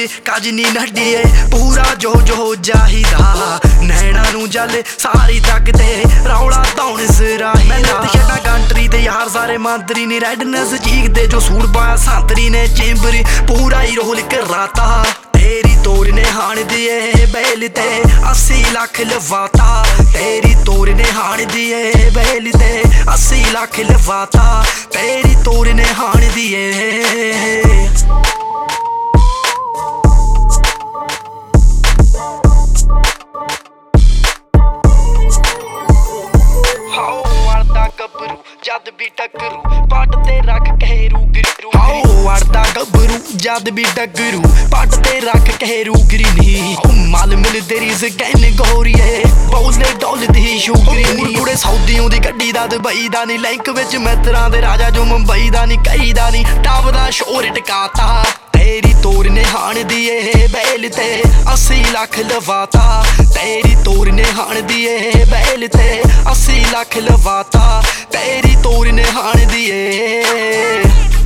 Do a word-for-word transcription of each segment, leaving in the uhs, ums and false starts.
च काजनी नड्डिए पूरा जो जो चाहिदा नैना नू जल सारी तकदे रौला धौन सराही मैं लत छड्डा कंट्री ते यार सारे मंत्री नी रेडनेस चीकदे जो सूट पाया संतरी ने चेंबरी पूरा ही रोल कराता तेरी तोर ने हाण दिए बैल ते अस्सी लाख लवाता तेरी तोर ने हाण दिए बैल ते अस्सी लाख लवाता तेरी तोर ने हाण दिए गबरू जद भी टकरू पट ते रख कहेरू गिरू हाओ अड़दा गबरू जद भी टकरू पट ते रख कहेरू गिरी मल मिल तेरी स्कैन गोरीए बोले डोल दी शुगरी नी कुड़े सऊदियों दी गड्डी दा दुबई दा नी लिंक विच मित्रां दे राजा जो मुंबई दा नी कई दा नी टब दा शोर टकाता तेरी तोर ने हाण दिए बैल ते अस्सी लाख लवाता तेरी तोर ने हाण दिए बैल ते अस्सी लाख लवाता तेरी तोर ने हाण दिए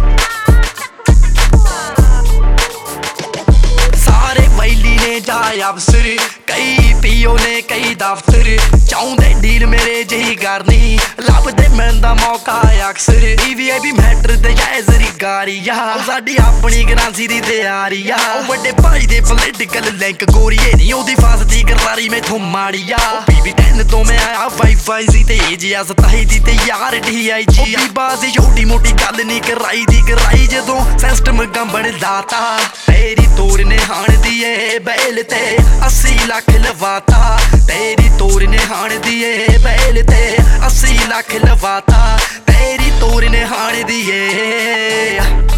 सारे वैली ने जाए अफसर कई पीओ ने कई दफ्तर चाहुंदे डील मेरे जही करनी लभदे मिलदा मौका अक्सर वीवीआईपी मैटर ते जैजरी गारिया साडी अपनी करांसी दी तैयारी आ वड्डे भाई दे पोलिटिकल लिंक गोरीए नी ओदी फसदी करारी मैथों माड़िया बीबी टेन तो मैं आया वाईफाई सी ते एजिया सताई दी ते यार डीआईजी बाजी छोटी मोटी गल नी कराई दी कराई जदों सिस्टम गंबण दाता तेरी तोर ने हाण दिए बैल ते अस्सी लाख लवाता तेरी तोर ने हाण दिए बैल ते अस्सी लाख लवाता तेरी तोर ने हाण दिए